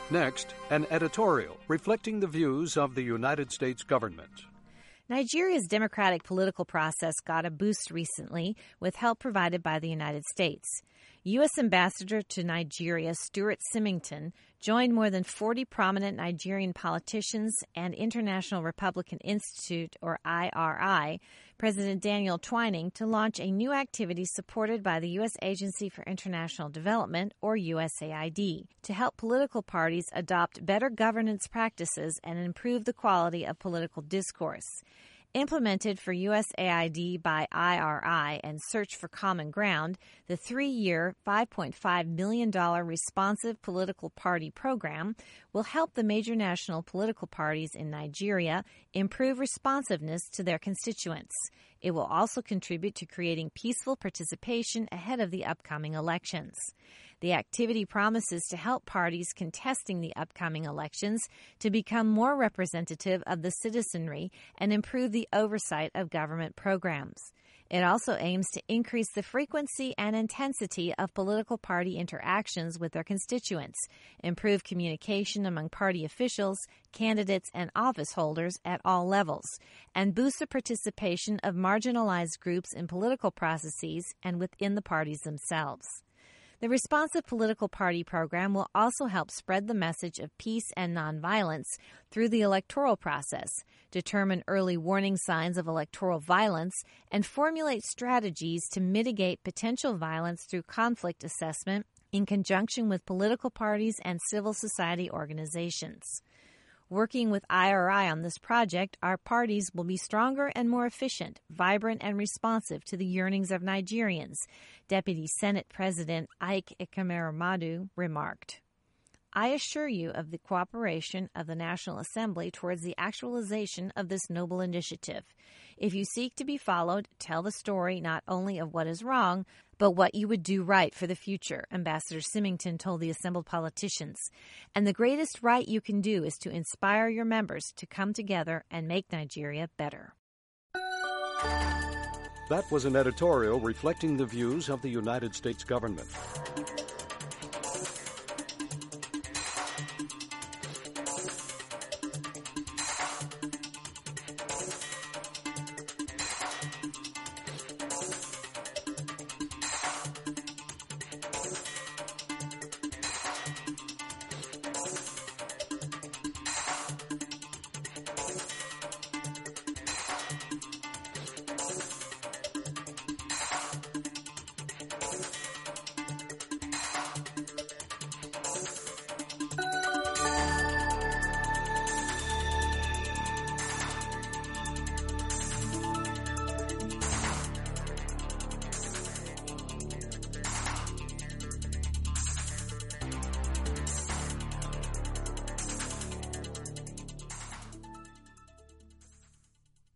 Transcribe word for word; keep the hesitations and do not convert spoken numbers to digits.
Next, an editorial reflecting the views of the United States government. Nigeria's democratic political process got a boost recently with help provided by the United States. U S. Ambassador to Nigeria Stuart Symington joined more than forty prominent Nigerian politicians and International Republican Institute, or I R I, President Daniel Twining, to launch a new activity supported by the U S. Agency for International Development, or U S A I D, to help political parties adopt better governance practices and improve the quality of political discourse. Implemented for U S A I D by I R I and Search for Common Ground, the three-year, five point five million dollars responsive political party program will help the major national political parties in Nigeria improve responsiveness to their constituents. It will also contribute to creating peaceful participation ahead of the upcoming elections. The activity promises to help parties contesting the upcoming elections to become more representative of the citizenry and improve the oversight of government programs. It also aims to increase the frequency and intensity of political party interactions with their constituents, improve communication among party officials, candidates, and office holders at all levels, and boost the participation of marginalized groups in political processes and within the parties themselves. The Responsive Political Party program will also help spread the message of peace and nonviolence through the electoral process, determine early warning signs of electoral violence, and formulate strategies to mitigate potential violence through conflict assessment in conjunction with political parties and civil society organizations. Working with I R I on this project, our parties will be stronger and more efficient, vibrant and responsive to the yearnings of Nigerians, Deputy Senate President Ike Ekameremadu remarked. I assure you of the cooperation of the National Assembly towards the actualization of this noble initiative. If you seek to be followed, tell the story not only of what is wrong, but what you would do right for the future, Ambassador Symington told the assembled politicians. And the greatest right you can do is to inspire your members to come together and make Nigeria better. That was an editorial reflecting the views of the United States government.